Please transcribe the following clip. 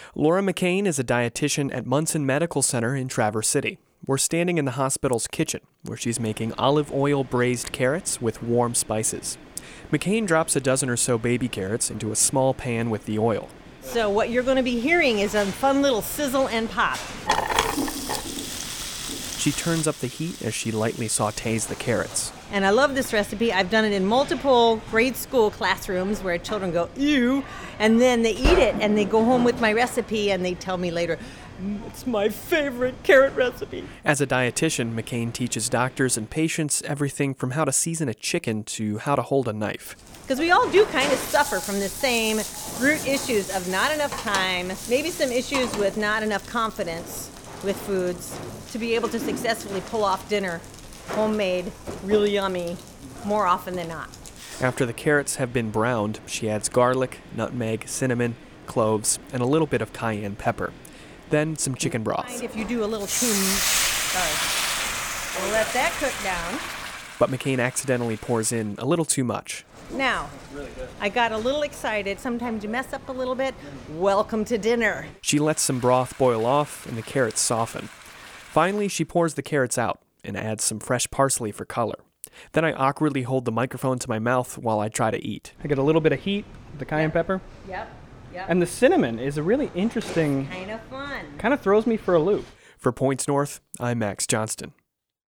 Laura McCain is a dietitian at Munson Medical Center in Traverse City. We're standing in the hospital's kitchen, where she's making olive oil braised carrots with warm spices. McCain drops a dozen or so baby carrots into a small pan with the oil. So what you're going to be hearing is a fun little sizzle and pop. She turns up the heat as she lightly sautés the carrots. And I love this recipe. I've done it in multiple grade school classrooms where children go, ew, and then they eat it and they go home with my recipe and they tell me later, it's my favorite carrot recipe. As a dietitian, McCain teaches doctors and patients everything from how to season a chicken to how to hold a knife. Because we all do kind of suffer from the same root issues of not enough time, maybe some issues with not enough confidence with foods to be able to successfully pull off dinner, homemade, really yummy, more often than not. After the carrots have been browned, she adds garlic, nutmeg, cinnamon, cloves, and a little bit of cayenne pepper. Then some chicken broth. If you do a little too sorry. We'll let that cook down. But McCain accidentally pours in a little too much. Now, I got a little excited. Sometimes you mess up a little bit. Welcome to dinner. She lets some broth boil off and the carrots soften. Finally, she pours the carrots out and adds some fresh parsley for color. Then I awkwardly hold the microphone to my mouth while I try to eat. I get a little bit of heat, the cayenne pepper. Yep. And the cinnamon is a really interesting... Kind of fun. Kind of throws me for a loop. For Points North, I'm Max Johnston.